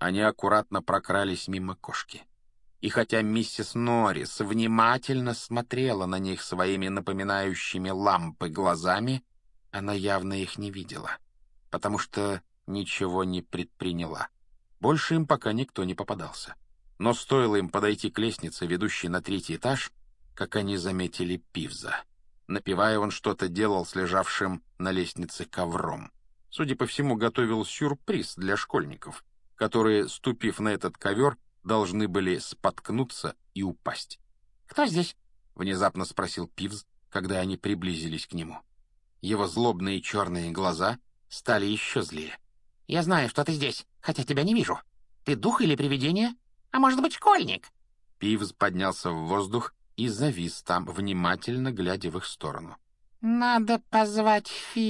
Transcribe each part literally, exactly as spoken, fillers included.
Они аккуратно прокрались мимо кошки. И хотя миссис Норрис внимательно смотрела на них своими напоминающими лампы глазами, она явно их не видела, потому что ничего не предприняла. Больше им пока никто не попадался. Но стоило им подойти к лестнице, ведущей на третий этаж, как они заметили Пивза. Напевая, он что-то делал с лежавшим на лестнице ковром. Судя по всему, готовил сюрприз для школьников, которые, ступив на этот ковер, должны были споткнуться и упасть. «Кто здесь?» — внезапно спросил Пивз, когда они приблизились к нему. Его злобные черные глаза стали еще злее. «Я знаю, что ты здесь, хотя тебя не вижу. Ты дух или привидение? А может быть, школьник?» Пивз поднялся в воздух и завис там, внимательно глядя в их сторону. «Надо позвать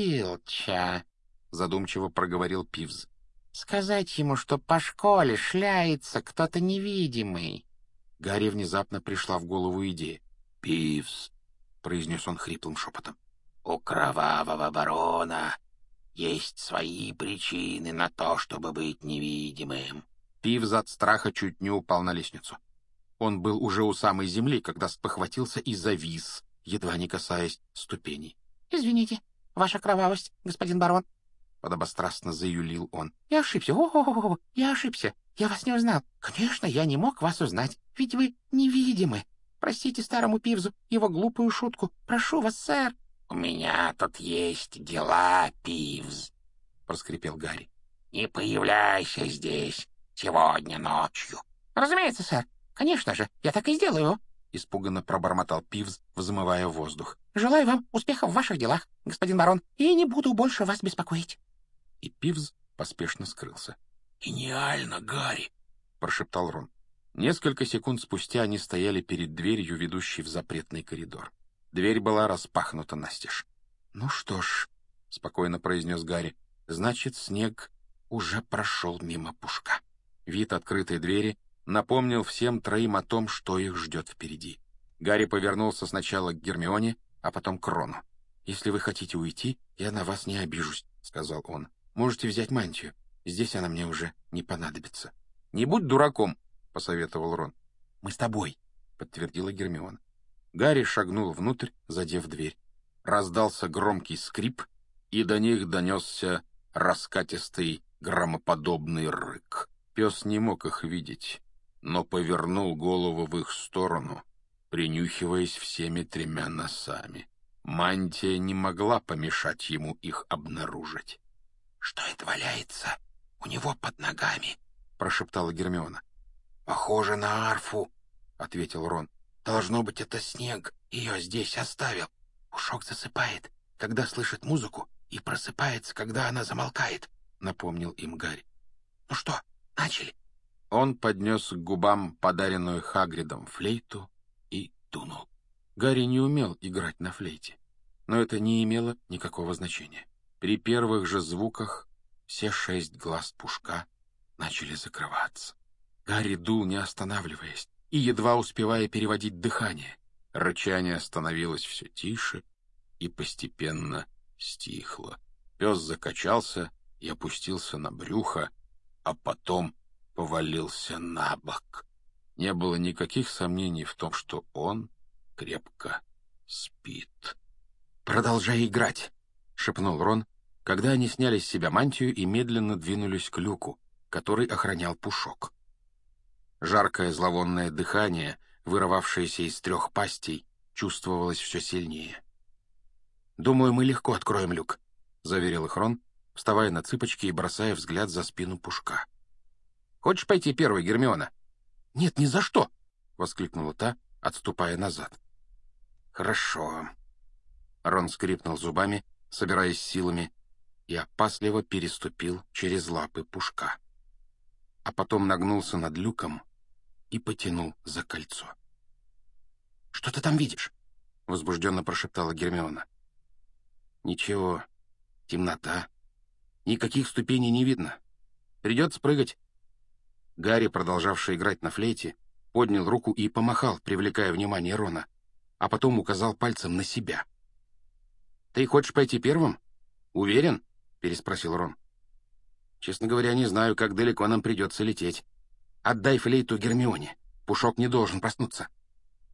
Филча», — задумчиво проговорил Пивз. «Сказать ему, что по школе шляется кто-то невидимый». Гарри внезапно пришла в голову идея. «Пивз», — произнес он хриплым шепотом, — «у кровавого барона есть свои причины на то, чтобы быть невидимым». Пивз от страха чуть не упал на лестницу. Он был уже у самой земли, когда спохватился и завис, едва не касаясь ступеней. «Извините, ваша кровавость, господин барон», — подобострастно заюлил он. «Я ошибся, о-о-о, я ошибся, я вас не узнал. Конечно, я не мог вас узнать, ведь вы невидимы. Простите старому Пивзу его глупую шутку. Прошу вас, сэр». «У меня тут есть дела, Пивз», — проскрипел Гарри. «Не появляйся здесь сегодня ночью». «Разумеется, сэр. Конечно же, я так и сделаю», — испуганно пробормотал Пивз, взмывая воздух. «Желаю вам успехов в ваших делах, господин барон, и не буду больше вас беспокоить». И Пивз поспешно скрылся. «Гениально, Гарри!» — прошептал Рон. Несколько секунд спустя они стояли перед дверью, ведущей в запретный коридор. Дверь была распахнута настежь. «Ну что ж», — спокойно произнес Гарри, — «значит, снег уже прошел мимо Пушка». Вид открытой двери напомнил всем троим о том, что их ждет впереди. Гарри повернулся сначала к Гермионе, а потом к Рону. «Если вы хотите уйти, я на вас не обижусь», — сказал он. «Можете взять мантию. Здесь она мне уже не понадобится». «Не будь дураком», — посоветовал Рон. «Мы с тобой», — подтвердила Гермиона. Гарри шагнул внутрь, задев дверь. Раздался громкий скрип, и до них донесся раскатистый громоподобный рык. Пес не мог их видеть, но повернул голову в их сторону, принюхиваясь всеми тремя носами. Мантия не могла помешать ему их обнаружить. «Что это валяется у него под ногами?» — прошептала Гермиона. «Похоже на арфу», — ответил Рон. «Должно быть, это снег ее здесь оставил. Пушок засыпает, когда слышит музыку, и просыпается, когда она замолкает», — напомнил им Гарри. «Ну что, начали?» Он поднес к губам подаренную Хагридом флейту и дунул. Гарри не умел играть на флейте, но это не имело никакого значения. При первых же звуках все шесть глаз Пушка начали закрываться. Гарри дул, не останавливаясь, и едва успевая переводить дыхание. Рычание становилось все тише и постепенно стихло. Пес закачался и опустился на брюхо, а потом повалился на бок. Не было никаких сомнений в том, что он крепко спит. «Продолжай играть», — шепнул Рон, когда они сняли с себя мантию и медленно двинулись к люку, который охранял Пушок. Жаркое зловонное дыхание, вырывавшееся из трех пастей, чувствовалось все сильнее. «Думаю, мы легко откроем люк», — заверил их Рон, вставая на цыпочки и бросая взгляд за спину Пушка. «Хочешь пойти первой, Гермиона?» «Нет, ни за что!» — воскликнула та, отступая назад. «Хорошо». Рон скрипнул зубами, собираясь силами, и опасливо переступил через лапы Пушка. А потом нагнулся над люком и потянул за кольцо. «Что ты там видишь?» — возбужденно прошептала Гермиона. «Ничего, темнота. Никаких ступеней не видно. Придется прыгать». Гарри, продолжавший играть на флейте, поднял руку и помахал, привлекая внимание Рона, а потом указал пальцем на себя. «Ты хочешь пойти первым? Уверен?» — переспросил Рон. Честно говоря, не знаю, как далеко нам придется лететь. Отдай флейту Гермионе. Пушок не должен проснуться.